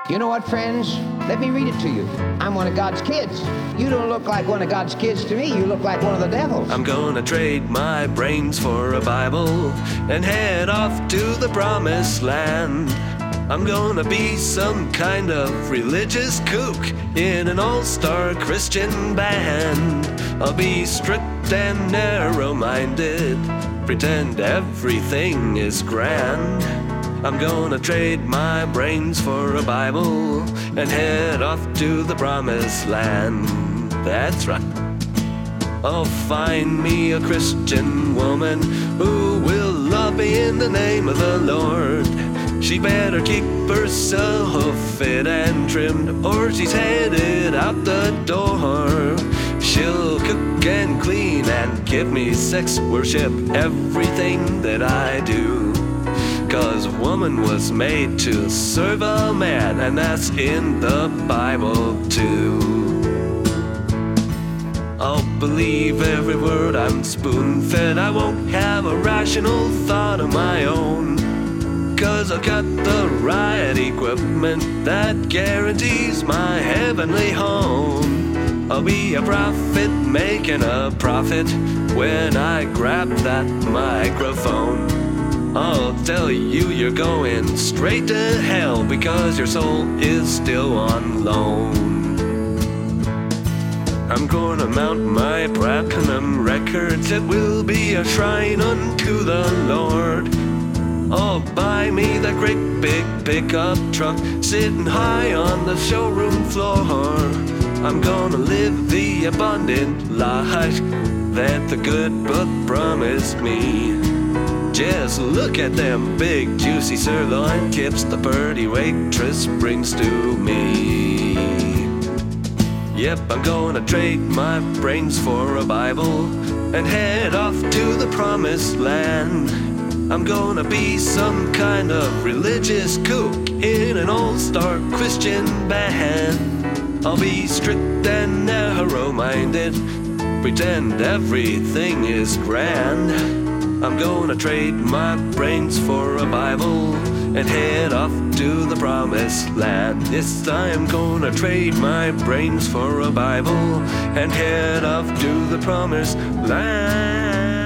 You know what, friends? Let me read it to you. I'm one of God's kids. You don't look like one of God's kids to me. You look like one of the devil's. I'm gonna trade my brains for a Bible and head off to the promised land. I'm gonna be some kind of religious kook in an all-star Christian band. I'll be strict and narrow-minded, pretend everything is grand. I'm gonna trade my brains for a Bible and head off to the promised land. That's right. I'll find me a Christian woman who will love me in the name of the Lord. She better keep herself fit and trimmed, or she's headed out the door. She'll cook and clean and give me sex worship, everything that I do. 'Cause woman was made to serve a man, and that's in the Bible too. I'll believe every word, I'm spoon-fed. I won't have a rational thought of my own, 'cause I've got the right equipment that guarantees my heavenly home. I'll be a prophet making a profit when I grab that microphone. I'll tell you you're going straight to hell because your soul is still on loan. I'm gonna mount my platinum records, it will be a shrine unto the Lord. I'll buy me that great big pickup truck sitting high on the showroom floor. I'm gonna live the abundant life that the good book promised me. Just look at them big juicy sirloin tips the pretty waitress brings to me. Yep, I'm gonna trade my brains for a Bible and head off to the promised land. I'm gonna be some kind of religious kook in an all-star Christian band. I'll be strict and narrow-minded, pretend everything is grand. I'm gonna trade my brains for a Bible and head off to the promised land. Yes, I'm gonna trade my brains for a Bible and head off to the promised land.